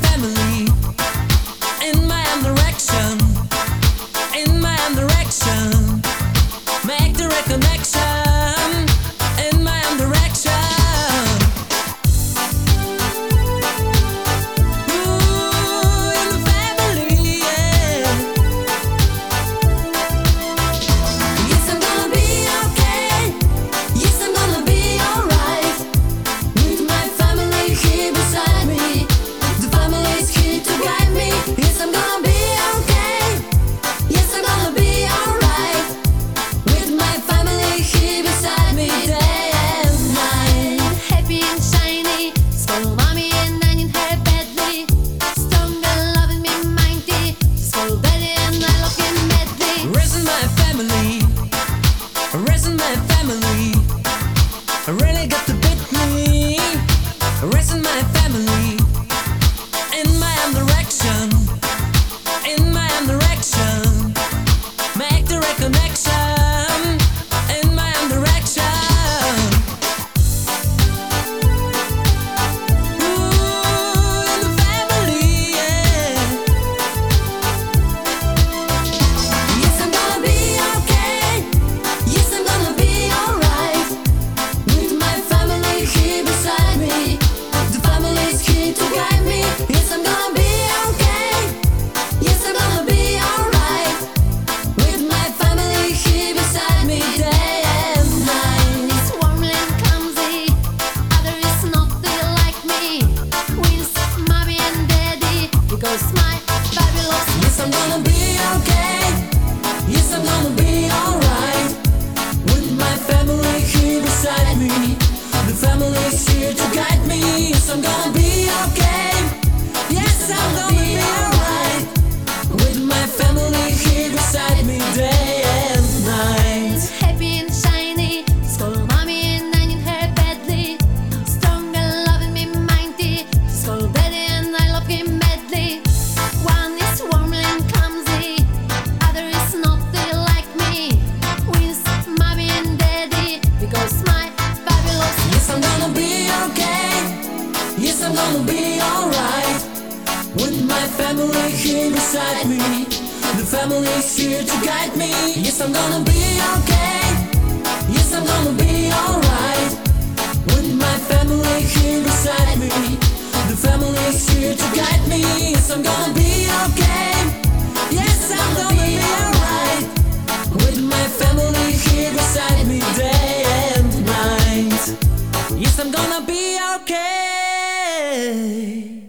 family in my own direction, in my own direction. Make the reconnection in my own direction. Ooh, in the family, yeah. Yes, I'm gonna be okay. Yes, I'm gonna be alright. With my family here beside me, the family is here to guide me. Yes, I'm gonna be okay. Yes, I'm gonna be alright. With my family here beside me, day and night. Happy and shiny, spoil mommy and I in her badly. Strong and loving me mighty, spoil daddy and I love him madly. Raising my family, raising my family. I really got to beat me. Raising my family in my own direction, in my own direction. Make the reconnection in my own direction. Ooh, in the family, yeah. Yes, I'm gonna be okay. Yes, I'm gonna be alright. With my family here beside me, the family is here to guide me. Yes, I'm gonna be okay. Yes, I'm gonna be alright. With my family here beside me, day and night. It's warm and clumsy, other is nothing like me. With mommy and daddy, because my baby loves me. Yes, I'm gonna be okay. Yes, I'm gonna be alright. With my family here beside me, the family is here to guide me. Yes, I'm gonna be okay. Yes, I'm gonna be alright. With my family here beside me, day and night. Happy and shiny, spoil mommy and I in her badly. Strong and loving me mighty, spoil daddy and I love him madly. One is warm and clumsy, other is nothing like me. With mommy and daddy, because my baby loves me. Yes, I'm gonna be okay. Yes, I'm gonna be alright. With my family here beside me, the family is here to guide me. Yes, I'm gonna be okay. Yes, I'm gonna be alright. With my family here beside me, the family is here to guide me. Yes, I'm gonna be okay. Yes, I'm gonna be alright. With my family here beside me, day and night. Yes, I'm gonna be okay.